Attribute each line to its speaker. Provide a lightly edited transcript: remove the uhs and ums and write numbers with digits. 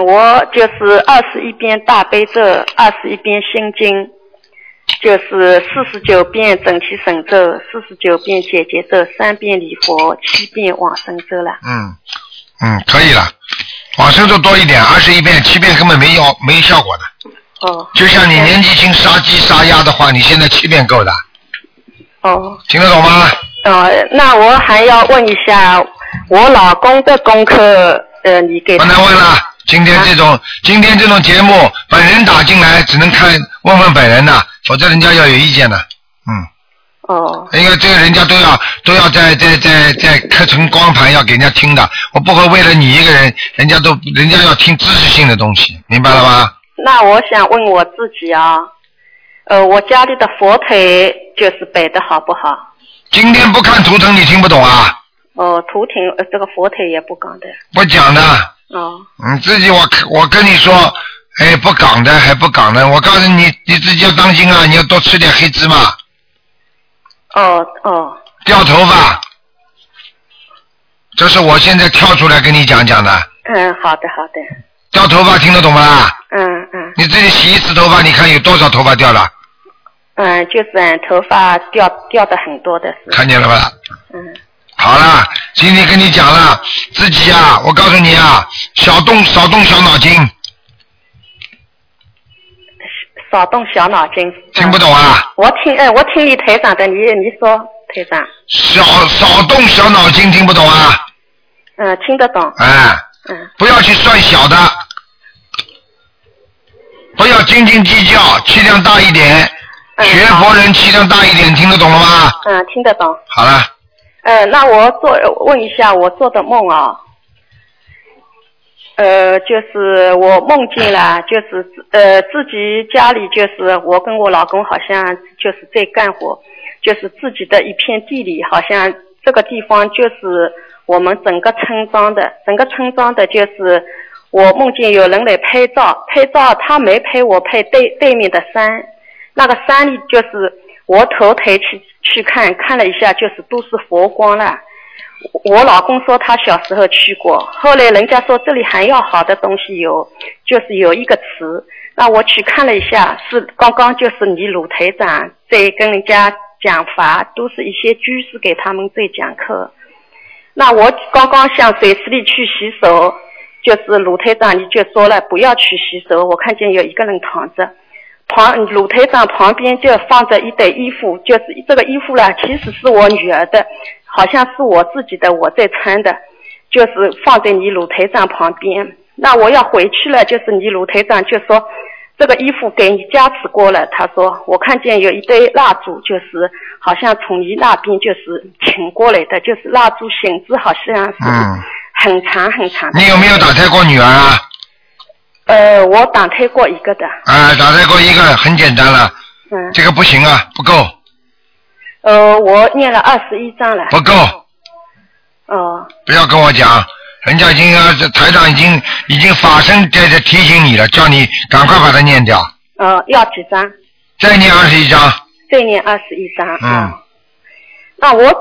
Speaker 1: 我就是21遍大悲咒，21遍心经，就是49遍整体神咒，49遍解结咒，3遍礼佛，7遍往生咒了。
Speaker 2: 可以了。往生咒多一点，21遍，7遍根本没效果的。就像你年纪轻杀鸡杀鸭的话，你现在7遍够的。听得懂吗？
Speaker 1: 那我还要问一下，我老公的功课，你给他
Speaker 2: 不能问了。今天这种节目，本人打进来只能问问本人的，否则人家要有意见的。因为这个人家都要在刻成光盘要给人家听的，我不会为了你一个人，人家要听知识性的东西，明白了吗？
Speaker 1: 那我想问我自己啊，我家里的佛腿就是摆的好不好？
Speaker 2: 今天不看图腾你听不懂啊？
Speaker 1: 图腾这个佛腿也不讲的。
Speaker 2: 不讲的。你自己我跟你说，不讲的还不讲的，我告诉你，你自己要当心啊，你要多吃点黑芝麻。掉头发，这是我现在跳出来跟你讲的。
Speaker 1: 好的。
Speaker 2: 掉头发听得懂吗？你自己洗一次头发，你看有多少头发掉了？
Speaker 1: 就是头发掉的很多的是。
Speaker 2: 看见了吧？好了，今天跟你讲了，自己啊，我告诉你啊，少动小脑筋。
Speaker 1: 少动小脑筋。
Speaker 2: 听不懂啊？
Speaker 1: 我听你台长的，你说台长。
Speaker 2: 少动小脑筋，听不懂啊？
Speaker 1: 听得懂。
Speaker 2: 不要去算小的，不要斤斤计较，气量大一点。学佛人气量大一点，听得懂了吗？
Speaker 1: 听得懂。
Speaker 2: 好了。
Speaker 1: 那我问一下我做的梦啊。就是我梦见了，就是自己家里就是我跟我老公好像就是在干活，就是自己的一片地里，好像这个地方就是我们整个村庄的就是我梦见有人来拍照，他没拍我，拍对面的山，那个山里就是我头抬去看了一下，就是都是佛光了。我老公说他小时候去过，后来人家说这里还要好的东西就是有一个词，那我去看了一下，是刚刚就是你鲁台长在跟人家讲法，都是一些居士给他们在讲课。那我刚刚向水池里去洗手，就是鲁台长你就说了不要去洗手，我看见有一个人躺着，鲁台长旁边就放着一堆衣服，就是这个衣服啦，其实是我女儿的，好像是我自己的，我在穿的，就是放在你鲁台长旁边。那我要回去了，就是你鲁台长就说这个衣服给你加持过了，他说我看见有一堆蜡烛，就是好像从你那边就是请过来的，就是蜡烛芯子好像是很长很长的。
Speaker 2: 你有没有打胎过女儿啊？
Speaker 1: 我打胎过一个的。
Speaker 2: 打胎过一个很简单了。这个不行啊，不够。
Speaker 1: 我念了21章了。
Speaker 2: 不够。不要跟我讲，人家已经台长已经法身在提醒你了，叫你赶快把它念掉。
Speaker 1: 要几张？
Speaker 2: 再念21章。
Speaker 1: 再念21章。那我